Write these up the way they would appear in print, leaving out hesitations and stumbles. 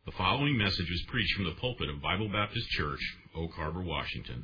The following message was preached from the pulpit of Bible Baptist Church, Oak Harbor, Washington.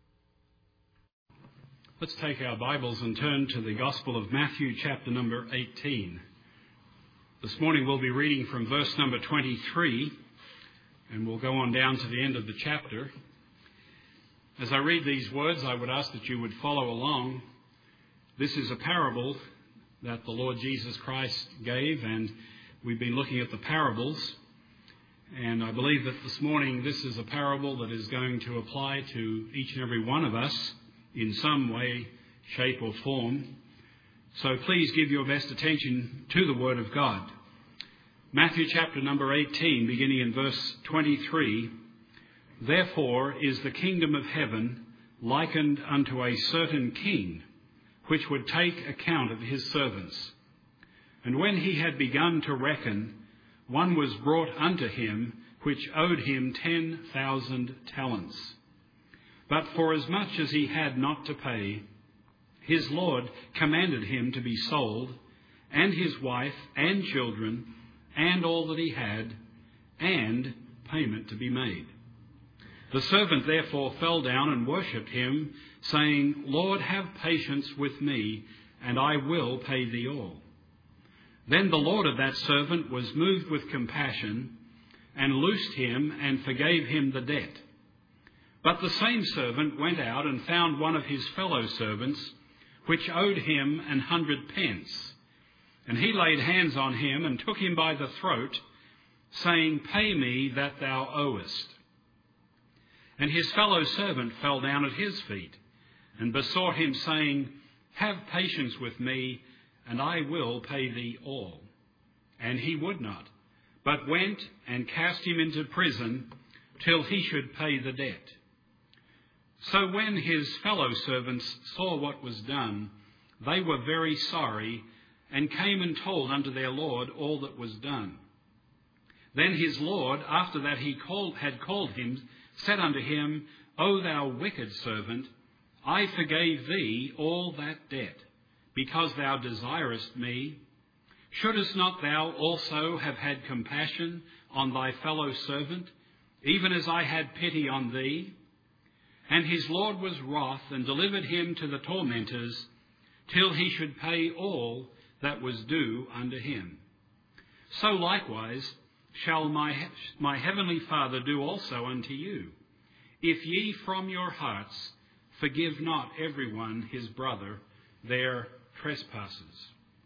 Let's take our Bibles and turn to the Gospel of Matthew, chapter number 18. This morning we'll be reading from verse number 23, and we'll go on down to the end of the chapter. As I read these words, I would ask that you would follow along. This is a parable that the Lord Jesus Christ gave, and we've been looking at the parables. And I believe that this morning this is a parable that is going to apply to each and every one of us in some way, shape or form. So please give your best attention to the Word of God. Matthew chapter number 18, beginning in verse 23. Therefore is the kingdom of heaven likened unto a certain king, which would take account of his servants. And when he had begun to reckon, one was brought unto him, which owed him 10,000 talents. But forasmuch as he had not to pay, his Lord commanded him to be sold, and his wife and children, and all that he had, and payment to be made. The servant therefore fell down and worshipped him, saying, Lord, have patience with me, and I will pay thee all. Then the Lord of that servant was moved with compassion, and loosed him, and forgave him the debt. But the same servant went out and found one of his fellow servants, which owed him 100 pence. And he laid hands on him, and took him by the throat, saying, Pay me that thou owest. And his fellow servant fell down at his feet, and besought him, saying, Have patience with me, and I will pay thee all. And he would not, but went and cast him into prison till he should pay the debt. So when his fellow servants saw what was done, they were very sorry, and came and told unto their Lord all that was done. Then his Lord, after that he had called him, said unto him, O thou wicked servant, I forgave thee all that debt, because thou desirest me. Shouldest not thou also have had compassion on thy fellow servant, even as I had pity on thee? And his Lord was wroth, and delivered him to the tormentors, till he should pay all that was due unto him. So likewise shall my heavenly Father do also unto you, if ye from your hearts forgive not every one his brother their trespasses.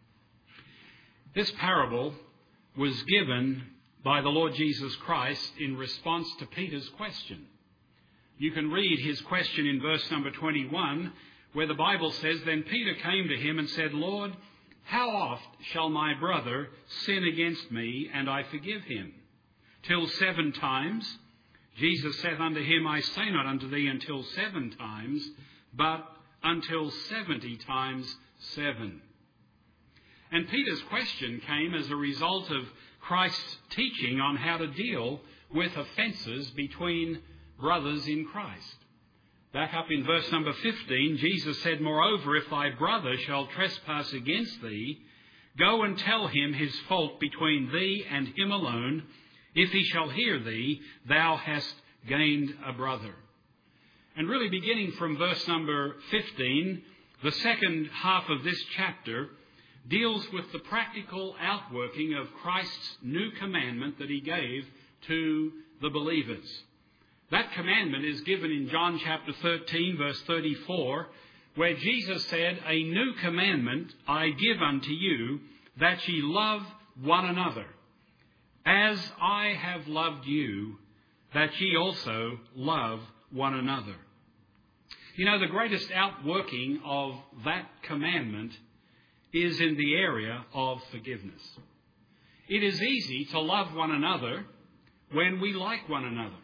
This parable was given by the Lord Jesus Christ in response to Peter's question. You can read his question in verse number 21, where the Bible says, Then Peter came to him and said, Lord, how oft shall my brother sin against me, and I forgive him? Till 7 times? Jesus saith unto him, I say not unto thee until 7 times, but until 70 times 7. And Peter's question came as a result of Christ's teaching on how to deal with offences between brothers in Christ. Back up in verse number 15, Jesus said, Moreover, if thy brother shall trespass against thee, go and tell him his fault between thee and him alone. If he shall hear thee, thou hast gained a brother. And really beginning from verse number 15, the second half of this chapter deals with the practical outworking of Christ's new commandment that he gave to the believers. That commandment is given in John chapter 13, verse 34, where Jesus said, A new commandment I give unto you, that ye love one another. As I have loved you, that ye also love one another. You know, the greatest outworking of that commandment is in the area of forgiveness. It is easy to love one another when we like one another.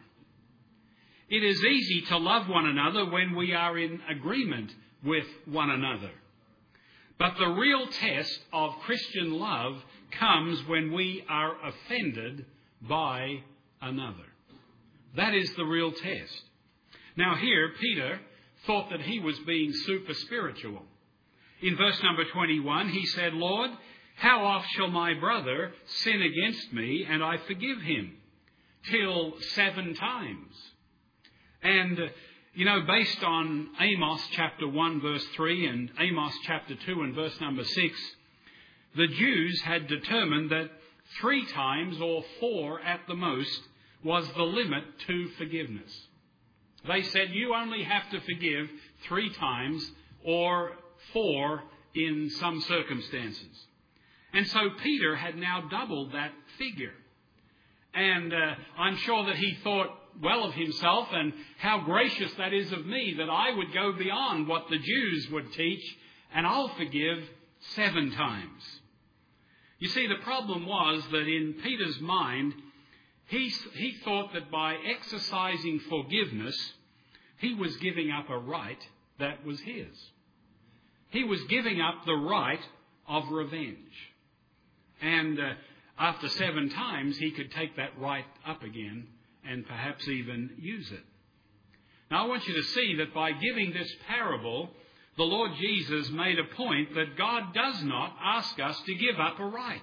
It is easy to love one another when we are in agreement with one another. But the real test of Christian love comes when we are offended by another. That is the real test. Now here, Peter thought that he was being super spiritual. In verse number 21, he said, Lord, how oft shall my brother sin against me, and I forgive him? till 7 times. And, based on Amos chapter 1 verse 3 and Amos chapter 2 and verse number 6, the Jews had determined that 3 times or 4 at the most was the limit to forgiveness. They said you only have to forgive 3 times or 4 in some circumstances. And so Peter had now doubled that figure. And I'm sure that he thought well of himself, and how gracious that is of me that I would go beyond what the Jews would teach, and I'll forgive 7 times. You see, the problem was that in Peter's mind, he thought that by exercising forgiveness, he was giving up a right that was his. He was giving up the right of revenge. And after 7 times, he could take that right up again and perhaps even use it. Now, I want you to see that by giving this parable, the Lord Jesus made a point that God does not ask us to give up a right.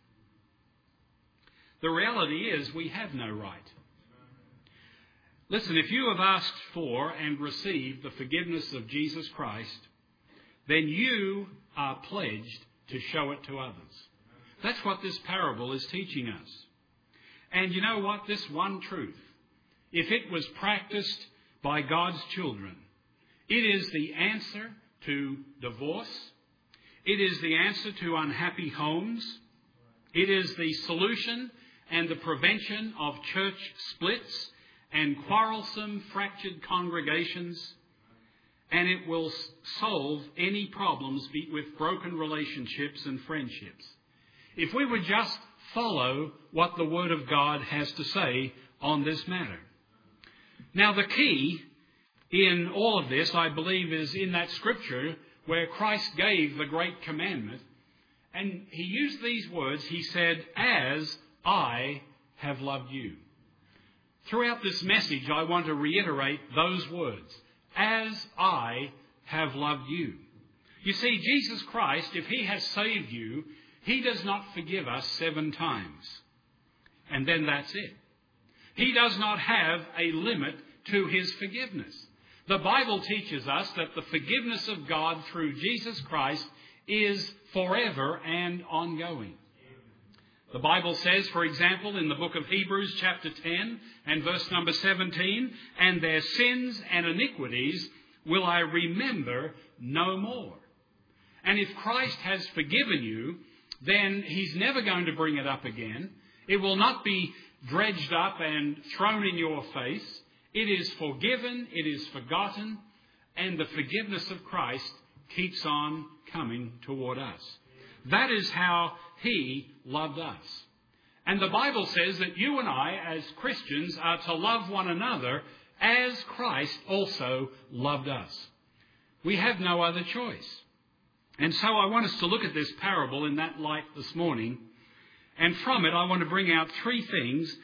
The reality is we have no right. Listen, if you have asked for and received the forgiveness of Jesus Christ, then you are pledged to show it to others. That's what this parable is teaching us. And you know what? This one truth, if it was practiced by God's children, it is the answer to divorce. It is the answer to unhappy homes. It is the solution and the prevention of church splits and quarrelsome, fractured congregations. And it will solve any problems with broken relationships and friendships. If we would just follow what the Word of God has to say on this matter. Now, the key in all of this, I believe, is in that scripture where Christ gave the great commandment. And he used these words. He said, "As I have loved you." Throughout this message, I want to reiterate those words. As I have loved you. You see, Jesus Christ, if he has saved you, he does not forgive us 7 times. And then that's it. He does not have a limit to his forgiveness. The Bible teaches us that the forgiveness of God through Jesus Christ is forever and ongoing. The Bible says, for example, in the book of Hebrews chapter 10 and verse number 17, "And their sins and iniquities will I remember no more." And if Christ has forgiven you, then he's never going to bring it up again. It will not be dredged up and thrown in your face. It is forgiven, it is forgotten, and the forgiveness of Christ keeps on coming toward us. That is how he loved us. And the Bible says that you and I, as Christians, are to love one another as Christ also loved us. We have no other choice. And so I want us to look at this parable in that light this morning. And from it, I want to bring out 3 things.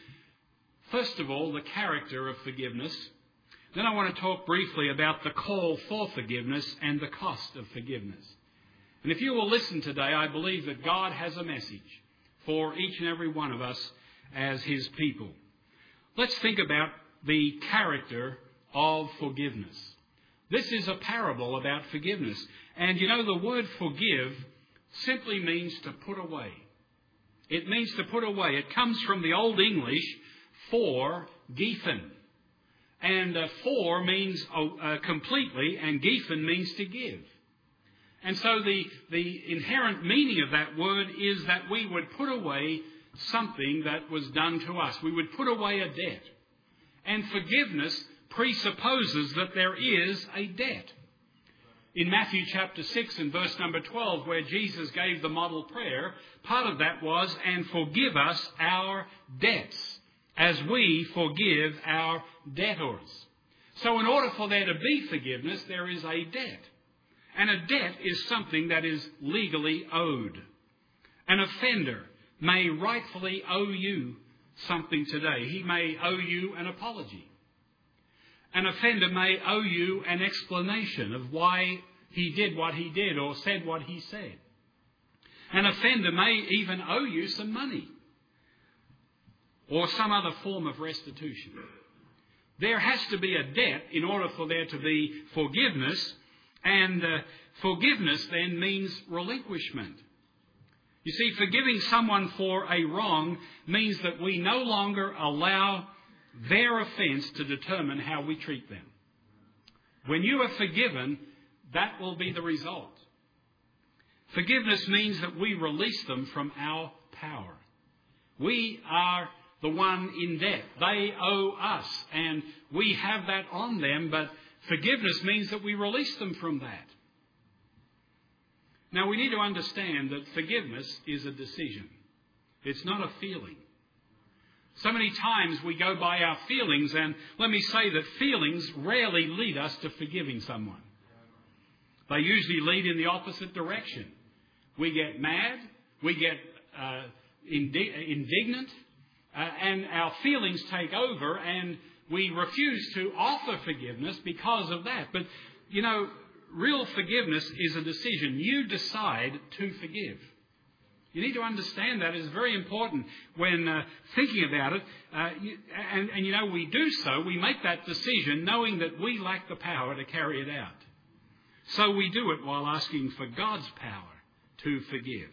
First of all, the character of forgiveness. Then I want to talk briefly about the call for forgiveness and the cost of forgiveness. And if you will listen today, I believe that God has a message for each and every one of us as his people. Let's think about the character of forgiveness. This is a parable about forgiveness. And you know, the word forgive simply means to put away. It means to put away. It comes from the Old English for gifen. And for means completely, and gifen means to give. And so the inherent meaning of that word is that we would put away something that was done to us. We would put away a debt. And forgiveness presupposes that there is a debt. In Matthew chapter 6 and verse number 12, where Jesus gave the model prayer, part of that was, "And forgive us our debts, as we forgive our debtors." So in order for there to be forgiveness, there is a debt. And a debt is something that is legally owed. An offender may rightfully owe you something today. He may owe you an apology. An offender may owe you an explanation of why he did what he did or said what he said. An offender may even owe you some money. or some other form of restitution. There has to be a debt in order for there to be forgiveness, and forgiveness then means relinquishment. You see, forgiving someone for a wrong means that we no longer allow their offence to determine how we treat them. When you are forgiven, that will be the result. Forgiveness means that we release them from our power. We are the one in debt. They owe us, and we have that on them, but forgiveness means that we release them from that. Now, we need to understand that forgiveness is a decision. It's not a feeling. So many times we go by our feelings, and let me say that feelings rarely lead us to forgiving someone. They usually lead in the opposite direction. We get mad, we get indignant, and our feelings take over, and we refuse to offer forgiveness because of that. But, you know, real forgiveness is a decision. You decide to forgive. You need to understand that. It's very important when thinking about it. And you know, we do so. We make that decision knowing that we lack the power to carry it out. So we do it while asking for God's power to forgive.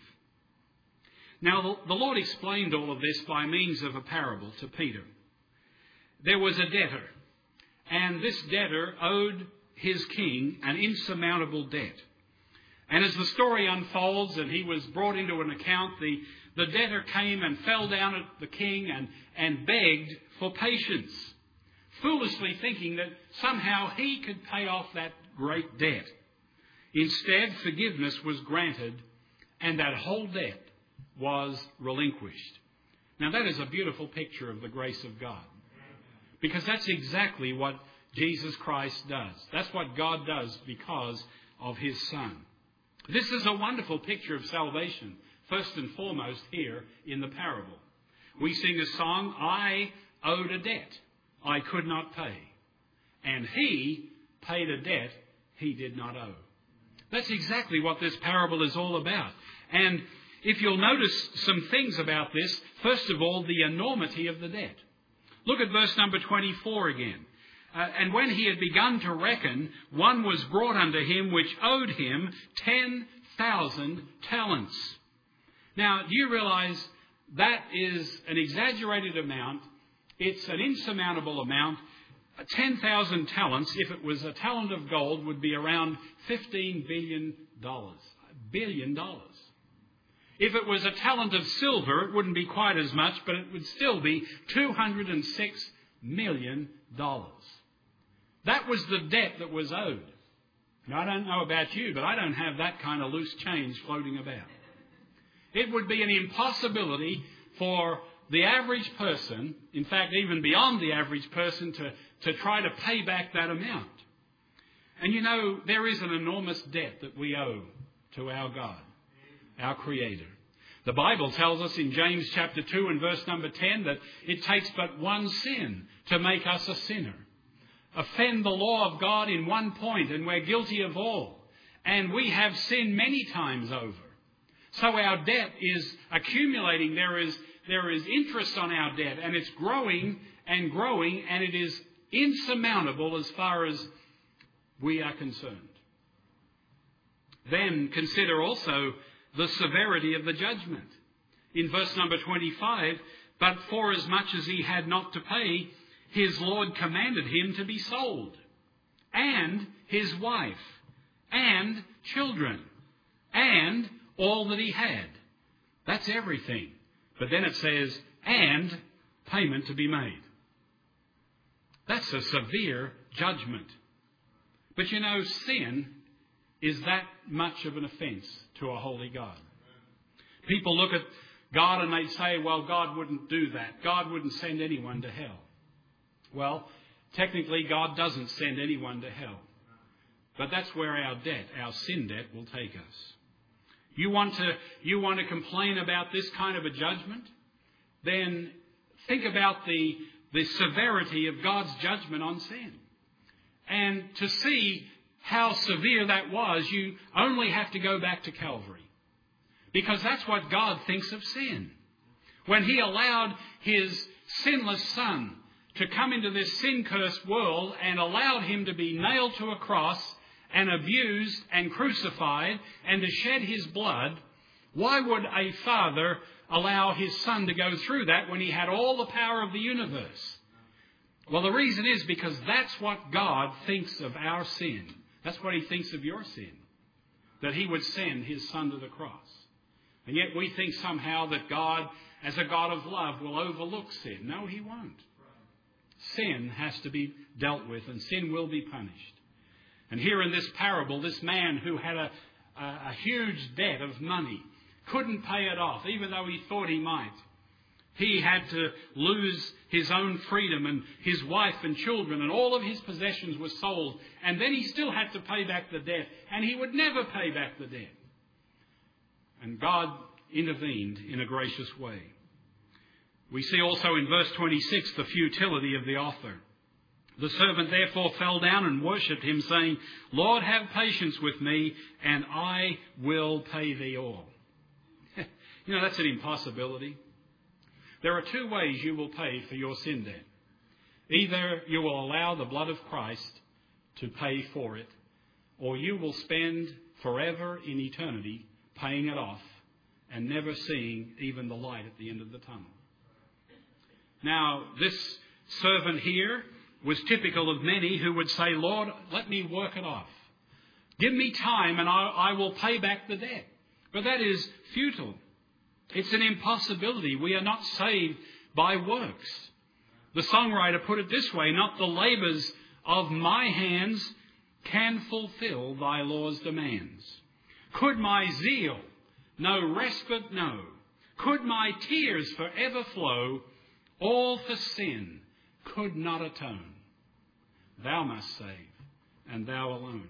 Now, the Lord explained all of this by means of a parable to Peter. There was a debtor, and this debtor owed his king an insurmountable debt. And as the story unfolds and he was brought into an account, the debtor came and fell down at the king and begged for patience, foolishly thinking that somehow he could pay off that great debt. Instead, forgiveness was granted, and that whole debt was relinquished. Now, that is a beautiful picture of the grace of God, because that's exactly what Jesus Christ does. That's what God does because of his Son. This is a wonderful picture of salvation, first and foremost here in the parable. We sing a song, I owed a debt I could not pay, and he paid a debt he did not owe. That's exactly what this parable is all about. And if you'll notice some things about this, first of all, the enormity of the debt. Look at verse number 24 again. And when he had begun to reckon, one was brought unto him which owed him 10,000 talents. Now, do you realize that is an exaggerated amount? It's an insurmountable amount. 10,000 talents, if it was a talent of gold, would be around $15 billion. $1 billion. If it was a talent of silver, it wouldn't be quite as much, but it would still be $206 million. That was the debt that was owed. Now, I don't know about you, but I don't have that kind of loose change floating about. It would be an impossibility for the average person, in fact, even beyond the average person, to try to pay back that amount. And you know, there is an enormous debt that we owe to our God, our Creator. The Bible tells us in James chapter 2 and verse number 10 that it takes but one sin to make us a sinner. Offend the law of God in one point, and we're guilty of all. And we have sinned many times over. So our debt is accumulating. There is interest on our debt, and it's growing and growing, and it is insurmountable as far as we are concerned. Then consider also the severity of the judgment. In verse number 25, but forasmuch as he had not to pay, his Lord commanded him to be sold, and his wife, and children, and all that he had. That's everything. But then it says, and payment to be made. That's a severe judgment. But you know, sin is that much of an offence to a holy God. People look at God and they say, well, God wouldn't do that. God wouldn't send anyone to hell. Well, technically, God doesn't send anyone to hell. But that's where our debt, our sin debt, will take us. You want to complain about this kind of a judgment? Then think about the severity of God's judgment on sin. And to see how severe that was, you only have to go back to Calvary. Because that's what God thinks of sin. When he allowed his sinless Son to come into this sin-cursed world and allowed him to be nailed to a cross and abused and crucified and to shed his blood, why would a father allow his son to go through that when he had all the power of the universe? Well, the reason is because that's what God thinks of our sin. That's what he thinks of your sin, that he would send his son to the cross. And yet we think somehow that God, as a God of love, will overlook sin. No, he won't. Sin has to be dealt with, and sin will be punished. And here in this parable, this man who had a huge debt of money couldn't pay it off, even though he thought he might. He had to lose his own freedom, and his wife and children and all of his possessions were sold. And then he still had to pay back the debt, and he would never pay back the debt. And God intervened in a gracious way. We see also in verse 26 the futility of the offer. The servant therefore fell down and worshipped him, saying, Lord, have patience with me, and I will pay thee all. That's an impossibility. There are two ways you will pay for your sin debt. Either you will allow the blood of Christ to pay for it, or you will spend forever in eternity paying it off and never seeing even the light at the end of the tunnel. Now, this servant here was typical of many who would say, Lord, let me work it off. Give me time and I will pay back the debt. But that is futile. It's an impossibility. We are not saved by works. The songwriter put it this way, not the labours of my hands can fulfil thy law's demands. Could my zeal no respite know? Could my tears forever flow? All for sin could not atone. Thou must save, and thou alone.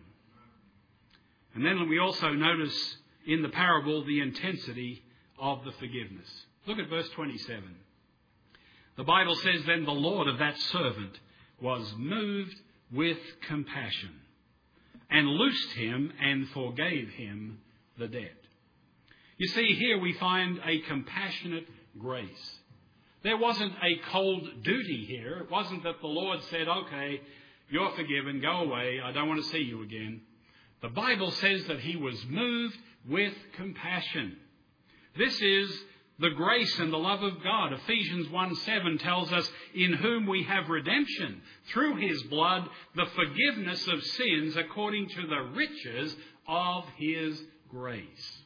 And then we also notice in the parable the intensity of the forgiveness. Look at verse 27. The Bible says, then the Lord of that servant was moved with compassion, and loosed him and forgave him the debt. You see, here we find a compassionate grace. There wasn't a cold duty here. It wasn't that the Lord said, okay, you're forgiven, go away, I don't want to see you again. The Bible says that he was moved with compassion. This is the grace and the love of God. Ephesians 1:7 tells us, in whom we have redemption through his blood, the forgiveness of sins according to the riches of his grace.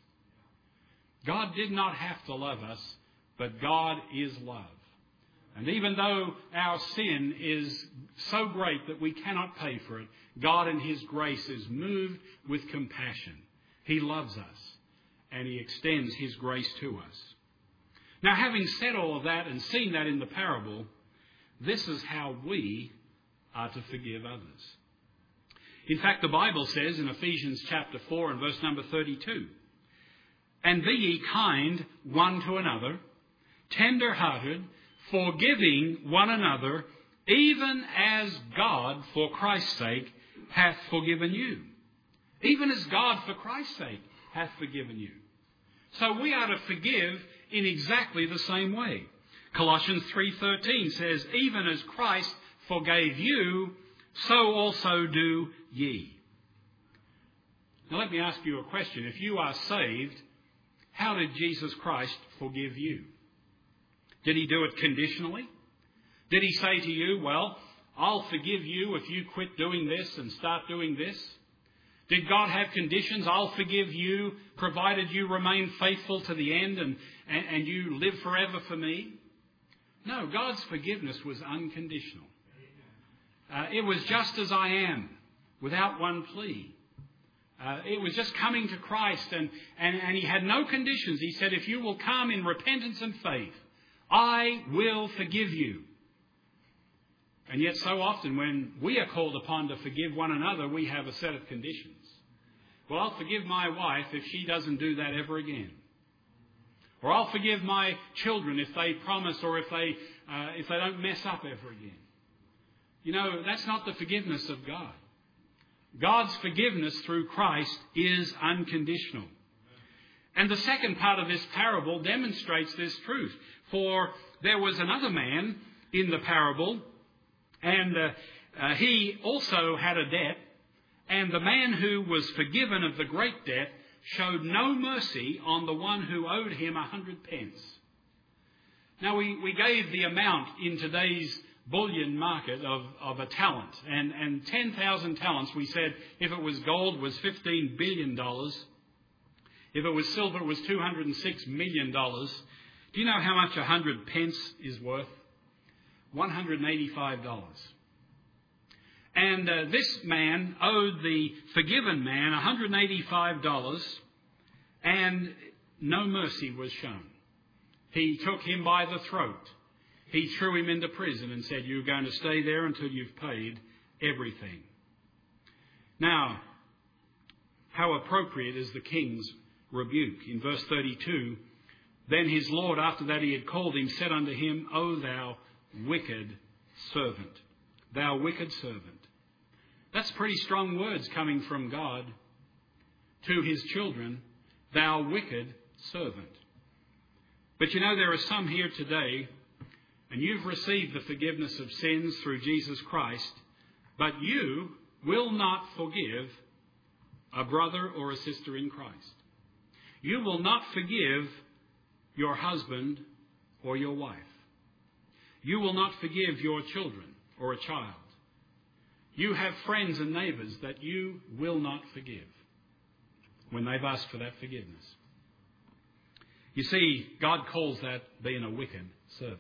God did not have to love us, but God is love. And even though our sin is so great that we cannot pay for it, God in his grace is moved with compassion. He loves us, and he extends his grace to us. Now, having said all of that and seen that in the parable, this is how we are to forgive others. In fact, the Bible says in Ephesians chapter 4 and verse number 32, and be ye kind one to another, tender-hearted, forgiving one another, even as God, for Christ's sake, hath forgiven you. Even as God, for Christ's sake, hath forgiven you. So we are to forgive in exactly the same way. Colossians 3:13 says, even as Christ forgave you, so also do ye. Now let me ask you a question. If you are saved, how did Jesus Christ forgive you? Did he do it conditionally? Did he say to you, well, I'll forgive you if you quit doing this and start doing this? Did God have conditions? I'll forgive you provided you remain faithful to the end and you live forever for me? No, God's forgiveness was unconditional. It was just as I am, without one plea. It was just coming to Christ and he had no conditions. He said, if you will come in repentance and faith, I will forgive you. And yet so often when we are called upon to forgive one another, we have a set of conditions. Well, I'll forgive my wife if she doesn't do that ever again. Or I'll forgive my children if they promise or if they don't mess up ever again. You know, that's not the forgiveness of God. God's forgiveness through Christ is unconditional. And the second part of this parable demonstrates this truth. For there was another man in the parable, and he also had a debt, and the man who was forgiven of the great debt showed no mercy on the one who owed him 100 pence. Now, we gave the amount in today's bullion market of a talent, and 10,000 talents, we said, if it was gold, was $15 billion. If it was silver, it was $206 million. Do you know how much 100 pence is worth? $185. And this man owed the forgiven man $185, and no mercy was shown. He took him by the throat. He threw him into prison and said, "You're going to stay there until you've paid everything." Now, how appropriate is the king's rebuke. In verse 32, then his Lord, after that he had called him, said unto him, "O thou wicked servant, thou wicked servant." That's pretty strong words coming from God to his children, "thou wicked servant." But you know, there are some here today, and you've received the forgiveness of sins through Jesus Christ, but you will not forgive a brother or a sister in Christ. You will not forgive your husband or your wife. You will not forgive your children or a child. You have friends and neighbours that you will not forgive when they've asked for that forgiveness. You see, God calls that being a wicked servant.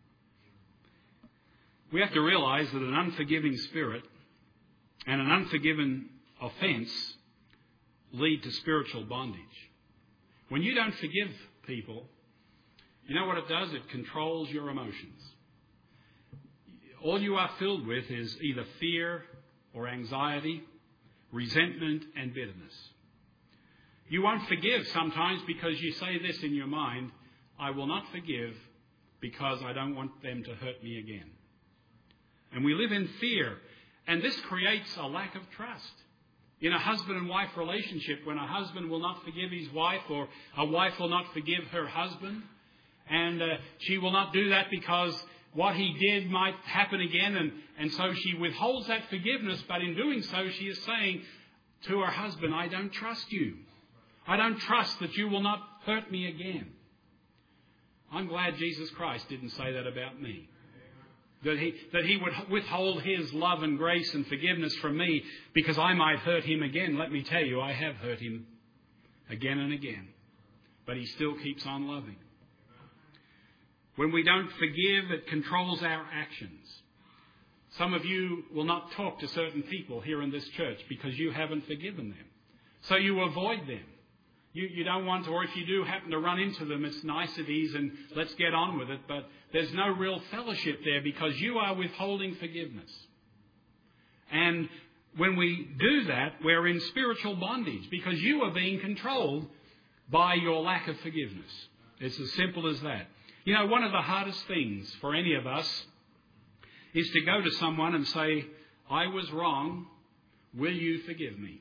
We have to realise that an unforgiving spirit and an unforgiven offence lead to spiritual bondage. When you don't forgive people, you know what it does? It controls your emotions. All you are filled with is either fear or anxiety, resentment and bitterness. You won't forgive sometimes because you say this in your mind, "I will not forgive because I don't want them to hurt me again." And we live in fear, and this creates a lack of trust. In a husband and wife relationship, when a husband will not forgive his wife, or a wife will not forgive her husband, and she will not do that because what he did might happen again, and so she withholds that forgiveness, but in doing so she is saying to her husband, "I don't trust you. I don't trust that you will not hurt me again." I'm glad Jesus Christ didn't say that about me. That he would withhold his love and grace and forgiveness from me because I might hurt him again. Let me tell you, I have hurt him again and again. But he still keeps on loving. When we don't forgive, it controls our actions. Some of you will not talk to certain people here in this church because you haven't forgiven them. So you avoid them. You don't want to, or if you do happen to run into them, it's niceties and let's get on with it. But there's no real fellowship there because you are withholding forgiveness. And when we do that, we're in spiritual bondage because you are being controlled by your lack of forgiveness. It's as simple as that. You know, one of the hardest things for any of us is to go to someone and say, "I was wrong. Will you forgive me?"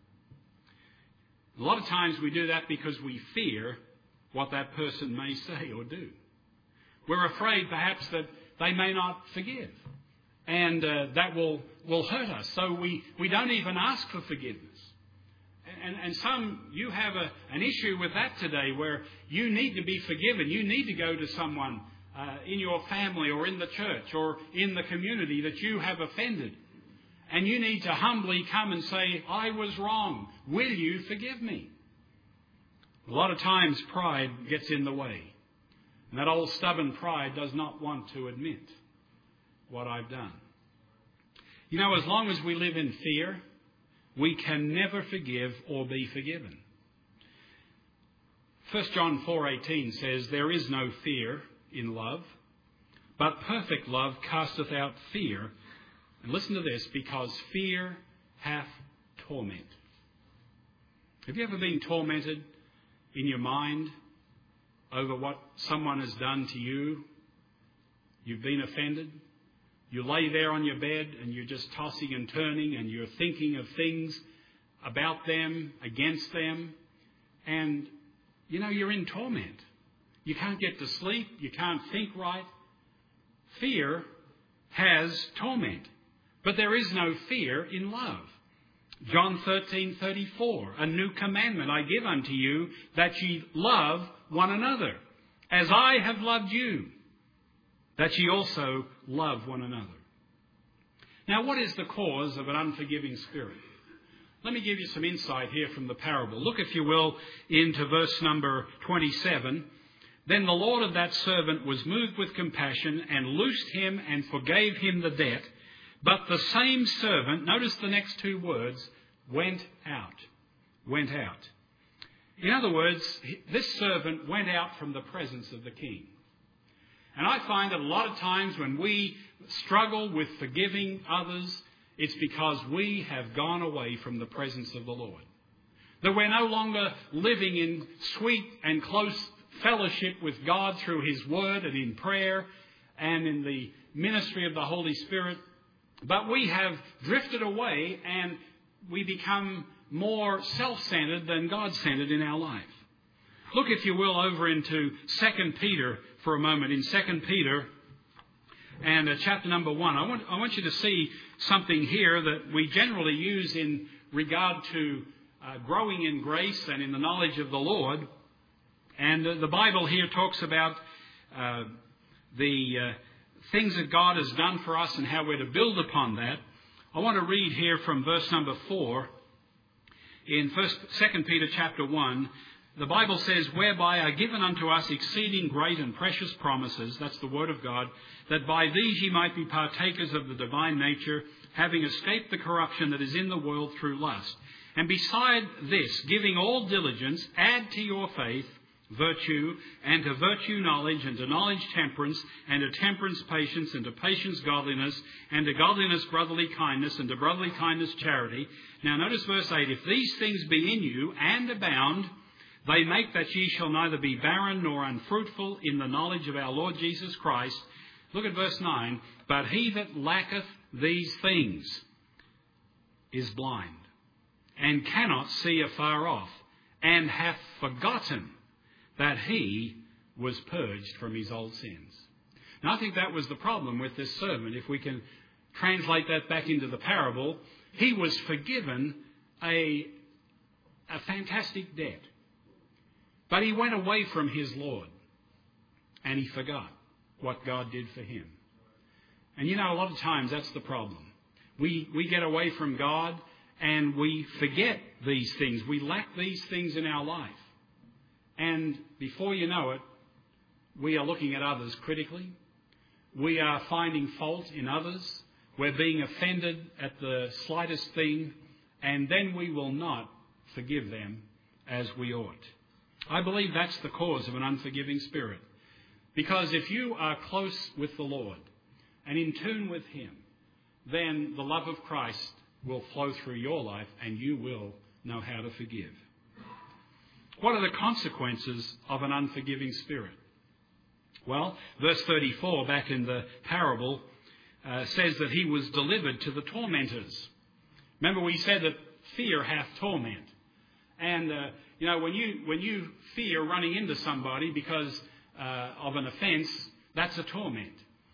A lot of times we do that because we fear what that person may say or do. We're afraid perhaps that they may not forgive, and that will hurt us. So we don't even ask for forgiveness. And some, you have an issue with that today where you need to be forgiven. You need to go to someone in your family or in the church or in the community that you have offended. And you need to humbly come and say, "I was wrong. Will you forgive me?" A lot of times pride gets in the way. And that old stubborn pride does not want to admit what I've done. You know, as long as we live in fear, we can never forgive or be forgiven. 1 John 4:18 says, "There is no fear in love, but perfect love casteth out fear." And listen to this, because fear hath torment. Have you ever been tormented in your mind over what someone has done to you? You've been offended. You lay there on your bed and you're just tossing and turning and you're thinking of things about them, against them. And, you know, you're in torment. You can't get to sleep. You can't think right. fear has torment, but there is no fear in love. John 13:34, a new commandment I give unto you, that ye love one another, as I have loved you, that ye also love one another. Now, what is the cause of an unforgiving spirit? Let me give you some insight here from the parable. Look, if you will, into verse number 27. Then the Lord of that servant was moved with compassion and loosed him and forgave him the debt. But the same servant, notice the next two words, went out. Went out. In other words, this servant went out from the presence of the king. And I find that a lot of times when we struggle with forgiving others, it's because we have gone away from the presence of the Lord. That we're no longer living in sweet and close fellowship with God through His Word and in prayer and in the ministry of the Holy Spirit. But we have drifted away and we become more self-centered than God-centered in our life. Look, if you will, over into 2 Peter for a moment. In 2 Peter and chapter number 1, I want you to see something here that we generally use in regard to growing in grace and in the knowledge of the Lord. And the Bible here talks about the things that God has done for us and how we're to build upon that. I want to read here from verse number 4 in 2 Peter chapter 1. The Bible says, whereby are given unto us exceeding great and precious promises, that's the word of God, that by these ye might be partakers of the divine nature, having escaped the corruption that is in the world through lust. And beside this, giving all diligence, add to your faith virtue, and to virtue knowledge, and to knowledge temperance, and to temperance patience, and to patience godliness, and to godliness brotherly kindness, and to brotherly kindness charity. Now notice verse 8, if these things be in you and abound, they make that ye shall neither be barren nor unfruitful in the knowledge of our Lord Jesus Christ. Look at verse 9. But he that lacketh these things is blind, and cannot see afar off, and hath forgotten that he was purged from his old sins. Now, I think that was the problem with this servant. If we can translate that back into the parable, he was forgiven a fantastic debt. But he went away from his Lord, and he forgot what God did for him. And you know, a lot of times that's the problem. We get away from God, and we forget these things. We lack these things in our life. And before you know it, we are looking at others critically. We are finding fault in others. We're being offended at the slightest thing. And then we will not forgive them as we ought. I believe that's the cause of an unforgiving spirit. Because if you are close with the Lord and in tune with Him, then the love of Christ will flow through your life and you will know how to forgive. What are the consequences of an unforgiving spirit? Well, verse 34 back in the parable says that he was delivered to the tormentors. Remember, we said that fear hath torment. And, when you fear running into somebody because of an offence, that's a torment.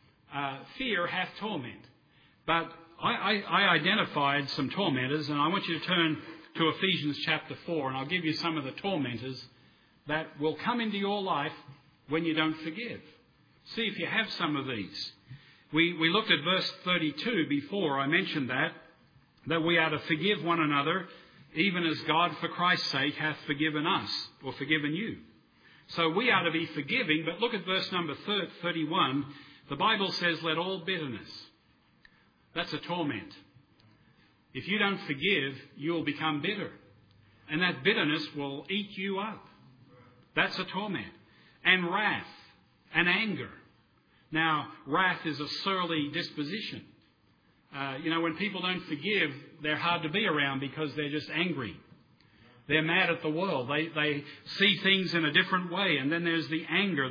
Fear hath torment. But I identified some tormentors, and I want you to turn to Ephesians chapter 4, and I'll give you some of the tormentors that will come into your life when you don't forgive. See if you have some of these. We looked at verse 32 before. I mentioned that we are to forgive one another, even as God for Christ's sake hath forgiven us, or forgiven you. So we are to be forgiving, but look at verse number 31. The Bible says, let all bitterness. That's a torment. If you don't forgive, you'll become bitter. And that bitterness will eat you up. That's a torment. And wrath and anger. Now, wrath is a surly disposition. When people don't forgive, they're hard to be around because they're just angry. They're mad at the world. They see things in a different way. And then there's the anger,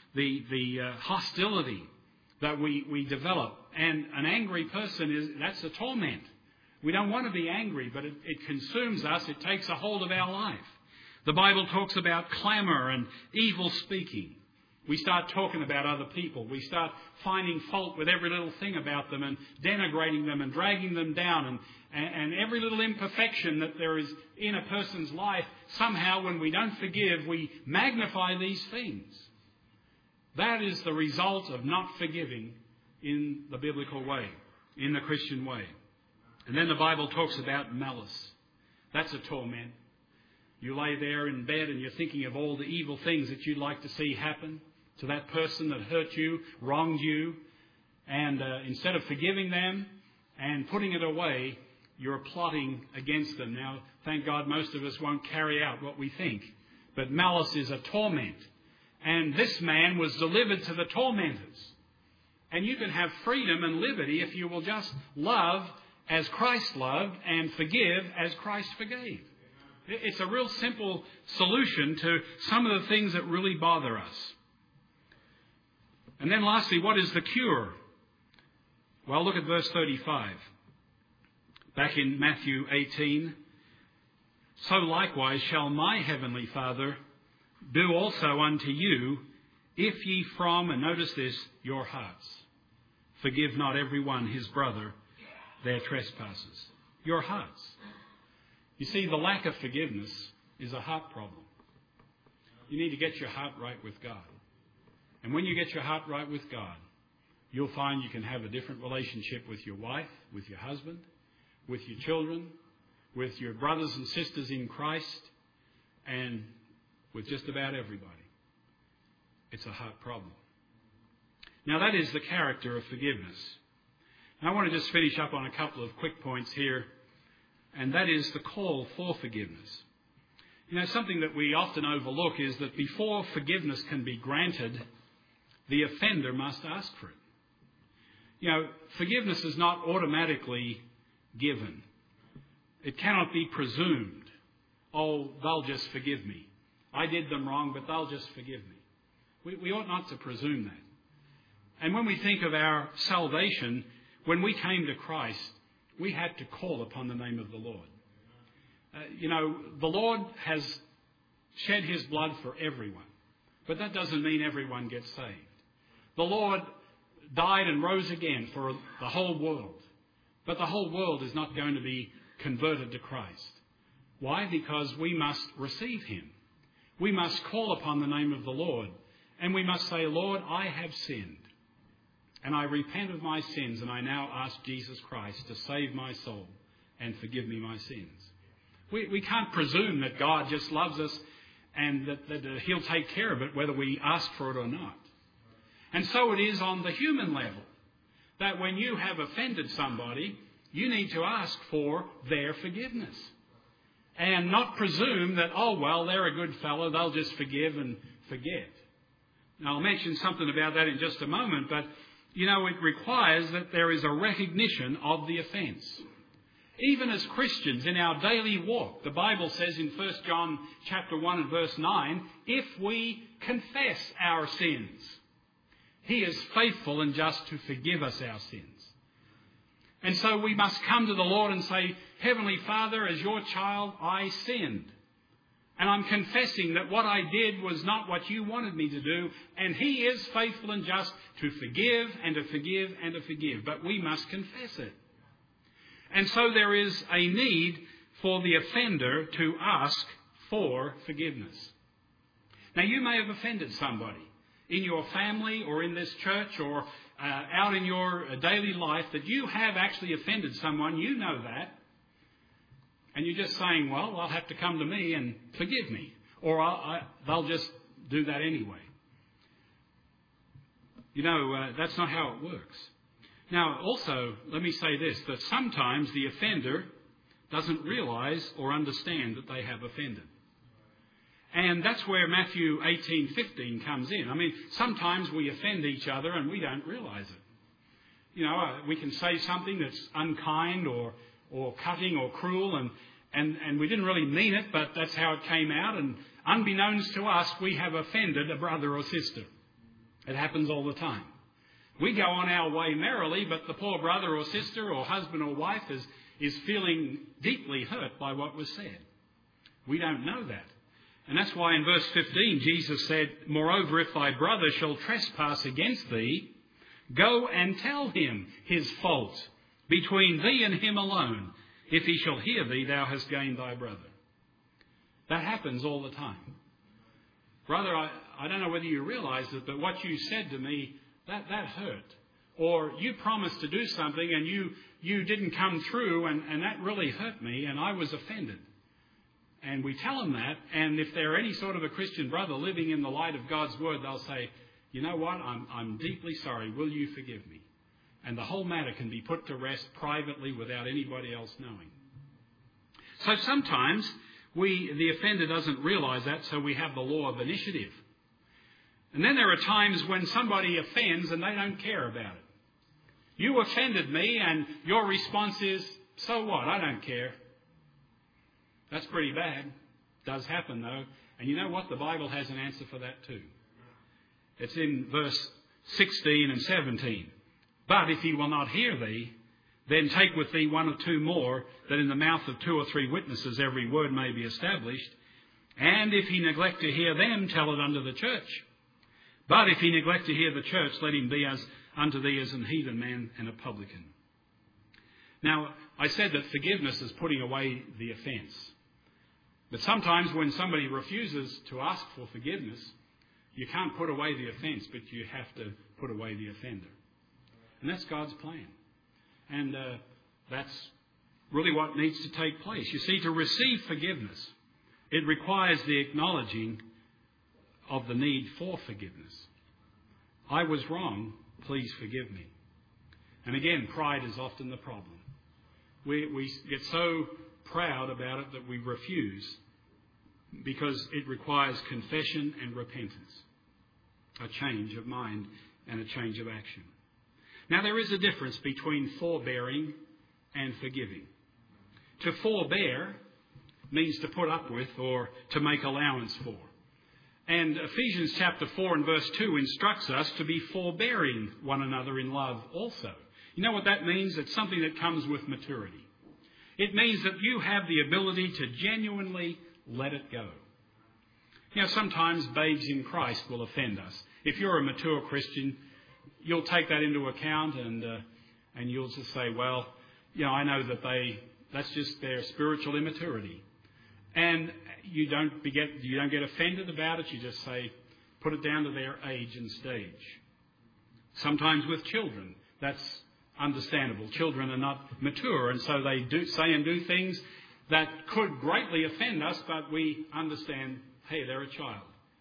the hostility that we develop. And an angry person, that's a torment. We don't want to be angry, but it consumes us. It takes a hold of our life. The Bible talks about clamour and evil speaking. We start talking about other people. We start finding fault with every little thing about them and denigrating them and dragging them down. And every little imperfection that there is in a person's life, somehow when we don't forgive, we magnify these things. That is the result of not forgiving in the biblical way, in the Christian way. And then the Bible talks about malice. That's a torment. You lay there in bed and you're thinking of all the evil things that you'd like to see happen to that person that hurt you, wronged you, and instead of forgiving them and putting it away, you're plotting against them. Now, thank God most of us won't carry out what we think, but malice is a torment. And this man was delivered to the tormentors. And you can have freedom and liberty if you will just love as Christ loved and forgive as Christ forgave. It's a real simple solution to some of the things that really bother us. And then lastly, what is the cure? Well, look at verse 35. Back in Matthew 18. So likewise shall my heavenly Father do also unto you, if ye from, and notice this, your hearts forgive not every one his brother their trespasses. Your hearts. You see, the lack of forgiveness is a heart problem. You need to get your heart right with God. And when you get your heart right with God, you'll find you can have a different relationship with your wife, with your husband, with your children, with your brothers and sisters in Christ, and with just about everybody. It's a heart problem. Now, that is the character of forgiveness. Now, I want to just finish up on a couple of quick points here, and that is the call for forgiveness. You know, something that we often overlook is that before forgiveness can be granted, the offender must ask for it. You know, forgiveness is not automatically given. It cannot be presumed. Oh, they'll just forgive me. I did them wrong, but they'll just forgive me. We ought not to presume that. And when we think of our salvation, when we came to Christ, we had to call upon the name of the Lord. The Lord has shed his blood for everyone, but that doesn't mean everyone gets saved. The Lord died and rose again for the whole world, but the whole world is not going to be converted to Christ. Why? Because we must receive him. We must call upon the name of the Lord, and we must say, Lord, I have sinned, and I repent of my sins, and I now ask Jesus Christ to save my soul and forgive me my sins. We can't presume that God just loves us and that he'll take care of it whether we ask for it or not. And so it is on the human level, that when you have offended somebody, you need to ask for their forgiveness. And not presume that, oh, well, they're a good fellow, they'll just forgive and forget. Now, I'll mention something about that in just a moment, but, it requires that there is a recognition of the offence. Even as Christians in our daily walk, the Bible says in 1 John chapter 1 and verse 9, if we confess our sins, he is faithful and just to forgive us our sins. And so we must come to the Lord and say, Heavenly Father, as your child, I sinned. And I'm confessing that what I did was not what you wanted me to do. And he is faithful and just to forgive and to forgive and to forgive. But we must confess it. And so there is a need for the offender to ask for forgiveness. Now, you may have offended somebody in your family or in this church or out in your daily life, that you have actually offended someone. You know that. And you're just saying, well, they'll have to come to me and forgive me. Or they'll just do that anyway. That's not how it works. Now, also, let me say this, that sometimes the offender doesn't realize or understand that they have offended. And that's where Matthew 18:15 comes in. I mean, sometimes we offend each other and we don't realize it. We can say something that's unkind or cutting or cruel and we didn't really mean it, but that's how it came out. And unbeknownst to us, we have offended a brother or sister. It happens all the time. We go on our way merrily, but the poor brother or sister or husband or wife is feeling deeply hurt by what was said. We don't know that. And that's why in verse 15 Jesus said, "Moreover, if thy brother shall trespass against thee, go and tell him his fault between thee and him alone. If he shall hear thee, thou hast gained thy brother." That happens all the time. Brother, I don't know whether you realise it, but what you said to me, that hurt. Or you promised to do something and you didn't come through, and that really hurt me, and I was offended. And we tell them that, and if they're any sort of a Christian brother living in the light of God's word, they'll say, "You know what, I'm deeply sorry, will you forgive me?" And the whole matter can be put to rest privately without anybody else knowing. So sometimes the offender doesn't realise that, so we have the law of initiative. And then there are times when somebody offends and they don't care about it. You offended me, and your response is, "So what? I don't care." That's pretty bad. Does happen, though. And you know what? The Bible has an answer for that too. It's in verse 16 and 17. "But if he will not hear thee, then take with thee one or two more, that in the mouth of 2 or 3 witnesses every word may be established. And if he neglect to hear them, tell it unto the church. But if he neglect to hear the church, let him be unto thee as an heathen man and a publican." Now, I said that forgiveness is putting away the offence. But sometimes when somebody refuses to ask for forgiveness, you can't put away the offence, but you have to put away the offender. And that's God's plan. And that's really what needs to take place. You see, to receive forgiveness, it requires the acknowledging of the need for forgiveness. I was wrong, please forgive me. And again, pride is often the problem. We get so proud about it that we refuse, because it requires confession and repentance, a change of mind and a change of action. Now, there is a difference between forbearing and forgiving. To forbear means to put up with or to make allowance for. And Ephesians chapter 4 and verse 2 instructs us to be forbearing one another in love also. You know what that means? It's something that comes with maturity. It means that you have the ability to genuinely let it go. You know, sometimes babes in Christ will offend us. If you're a mature Christian, you'll take that into account and you'll just say, "Well, you know, I know that that's just their spiritual immaturity." And you don't get offended about it. You just say, put it down to their age and stage. Sometimes with children, that's understandable. Children are not mature, and so they do say and do things that could greatly offend us, but we understand, hey, they're a child.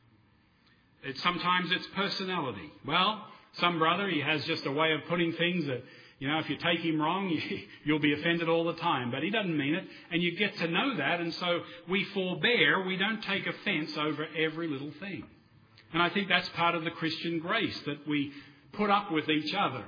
Sometimes it's personality. Well, some brother, he has just a way of putting things that, you know, if you take him wrong, you'll be offended all the time. But he doesn't mean it, and you get to know that, and so we forbear. We don't take offence over every little thing. And I think that's part of the Christian grace, that we put up with each other.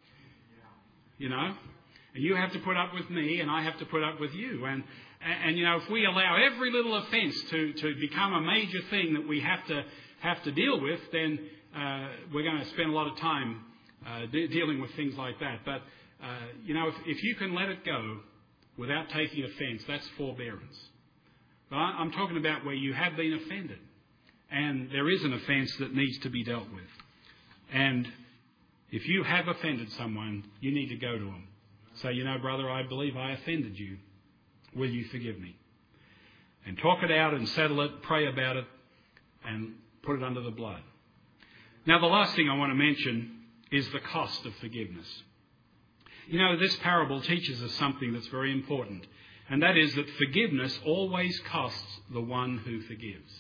You know, and you have to put up with me, and I have to put up with you. And you know, if we allow every little offence to become a major thing that we have to deal with, then we're going to spend a lot of time dealing with things like that. But you know, if you can let it go without taking offence, that's forbearance. But I'm talking about where you have been offended, and there is an offence that needs to be dealt with. And if you have offended someone, you need to go to them. Say, "You know, brother, I believe I offended you. Will you forgive me?" And talk it out and settle it, pray about it, and put it under the blood. Now, the last thing I want to mention is the cost of forgiveness. You know, this parable teaches us something that's very important, and that is that forgiveness always costs the one who forgives.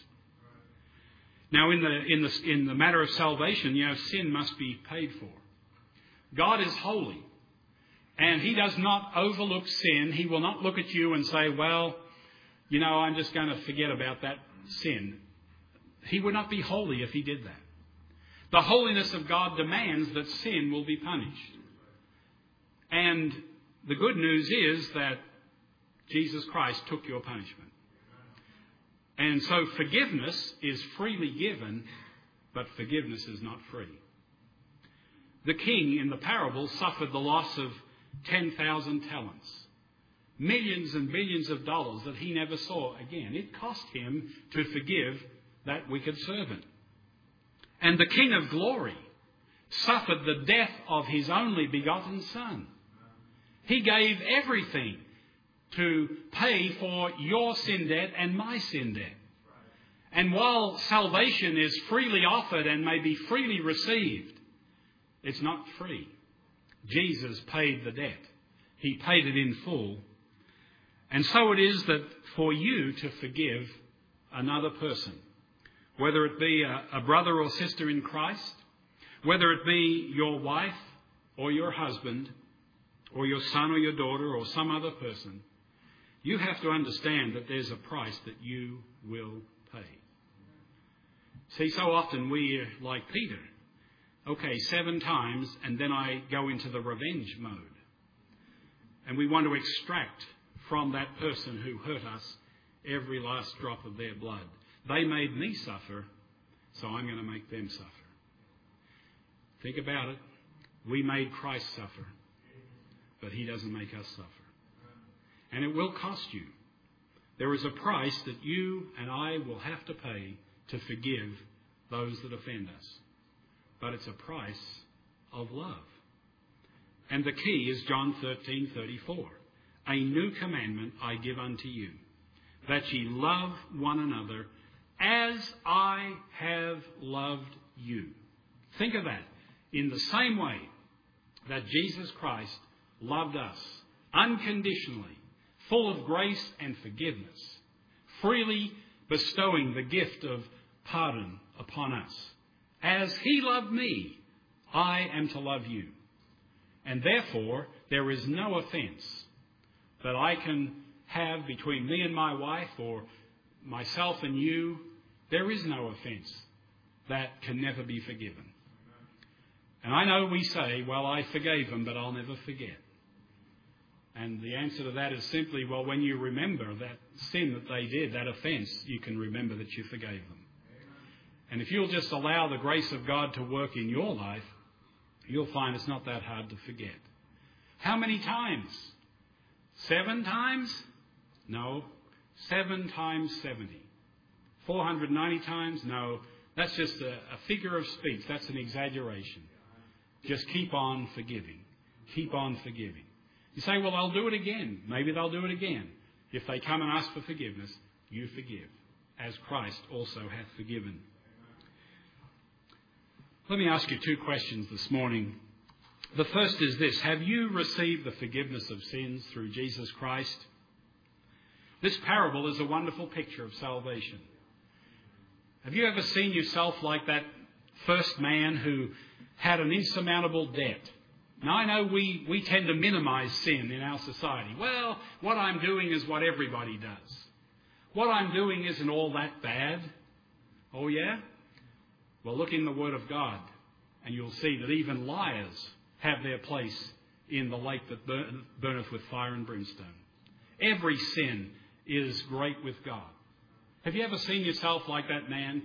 Now, in the matter of salvation, you know, sin must be paid for. God is holy, and He does not overlook sin. He will not look at you and say, "Well, you know, I'm just going to forget about that sin." He would not be holy if He did that. The holiness of God demands that sin will be punished. And the good news is that Jesus Christ took your punishment. And so forgiveness is freely given, but forgiveness is not free. The king in the parable suffered the loss of 10,000 talents. millions and billions of dollars that he never saw again. It cost him to forgive that wicked servant. And the King of Glory suffered the death of his only begotten Son. He gave everything to pay for your sin debt and my sin debt. And while salvation is freely offered and may be freely received, it's not free. Jesus paid the debt. He paid it in full. And so it is that for you to forgive another person, whether it be a brother or sister in Christ, whether it be your wife or your husband or your son or your daughter or some other person, you have to understand that there's a price that you will pay. See, so often we are like Peter. Okay, 7 times, and then I go into the revenge mode. And we want to extract from that person who hurt us every last drop of their blood. They made me suffer, so I'm going to make them suffer. Think about it. We made Christ suffer, but he doesn't make us suffer. And it will cost you. There is a price that you and I will have to pay to forgive those that offend us. But it's a price of love. And the key is John 13:34. A new commandment I give unto you, that ye love one another as I have loved you. Think of that. In the same way that Jesus Christ loved us unconditionally, full of grace and forgiveness, freely bestowing the gift of pardon upon us. As he loved me, I am to love you. And therefore, there is no offence that I can have between me and my wife or myself and you. There is no offence that can never be forgiven. And I know we say, well, I forgave them, but I'll never forget. And the answer to that is simply, well, when you remember that sin that they did, that offence, you can remember that you forgave them. And if you'll just allow the grace of God to work in your life, you'll find it's not that hard to forget. How many times? 7 times? No. 7 times 70. 490 times? No. That's just a figure of speech. That's an exaggeration. Just keep on forgiving. Keep on forgiving. You say, well, I'll do it again. Maybe they'll do it again. If they come and ask for forgiveness, you forgive, as Christ also hath forgiven. Let me ask you 2 questions this morning. The first is this: have you received the forgiveness of sins through Jesus Christ? This parable is a wonderful picture of salvation. Have you ever seen yourself like that first man who had an insurmountable debt? Now, I know we tend to minimize sin in our society. Well, what I'm doing is what everybody does. What I'm doing isn't all that bad. Oh, yeah? Well, look in the Word of God, and you'll see that even liars have their place in the lake that burneth with fire and brimstone. Every sin is great with God. Have you ever seen yourself like that man?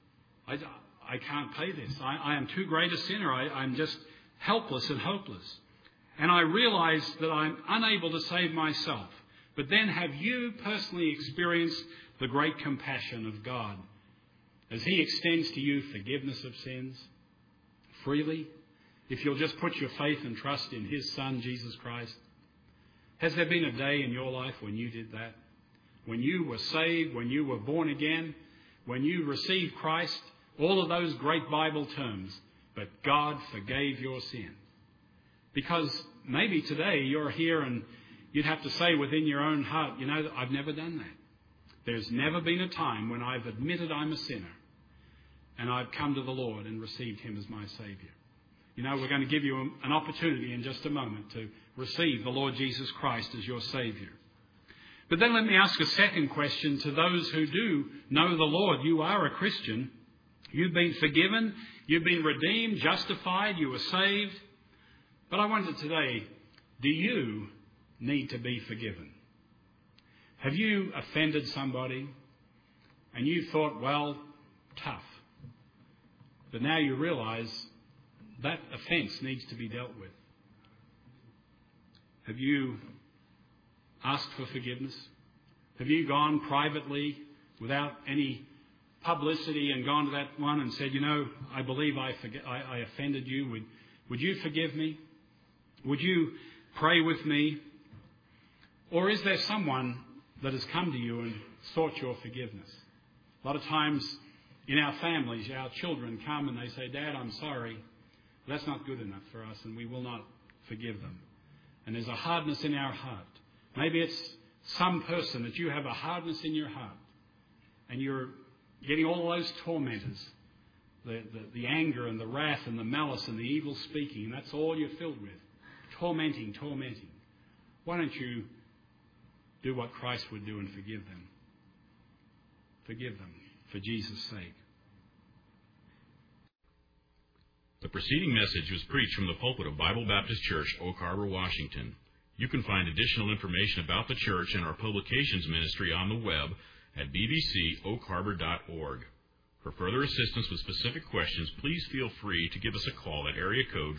I can't pay this. I am too great a sinner. I'm just helpless and hopeless. And I realize that I'm unable to save myself. But then have you personally experienced the great compassion of God as he extends to you forgiveness of sins freely, if you'll just put your faith and trust in his Son, Jesus Christ? Has there been a day in your life when you did that? When you were saved, when you were born again, when you received Christ, all of those great Bible terms, but God forgave your sin. Because maybe today you're here and you'd have to say within your own heart, you know, I've never done that. There's never been a time when I've admitted I'm a sinner and I've come to the Lord and received him as my Saviour. You know, we're going to give you an opportunity in just a moment to receive the Lord Jesus Christ as your Saviour. But then let me ask a second question to those who do know the Lord. You are a Christian. You've been forgiven. You've been redeemed, justified. You were saved. But I wonder today, do you need to be forgiven? Have you offended somebody and you thought, well, tough. But now you realise that offence needs to be dealt with. Have you asked for forgiveness? Have you gone privately without any publicity and gone to that one and said, I believe I offended you. Would you forgive me? Would you pray with me? Or is there someone that has come to you and sought your forgiveness? A lot of times in our families, our children come and they say, Dad, I'm sorry. That's not good enough for us and we will not forgive them. And there's a hardness in our heart. Maybe it's some person that you have a hardness in your heart and you're getting all those tormentors, the anger and the wrath and the malice and the evil speaking, and that's all you're filled with. Tormenting. Why don't you do what Christ would do and forgive them? Forgive them for Jesus' sake. The preceding message was preached from the pulpit of Bible Baptist Church, Oak Harbor, Washington. You can find additional information about the church and our publications ministry on the web at bbcoakharbor.org. For further assistance with specific questions, please feel free to give us a call at area code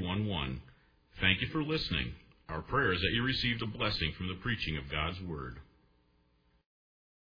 360-675-8311. Thank you for listening. Our prayer is that you received a blessing from the preaching of God's Word.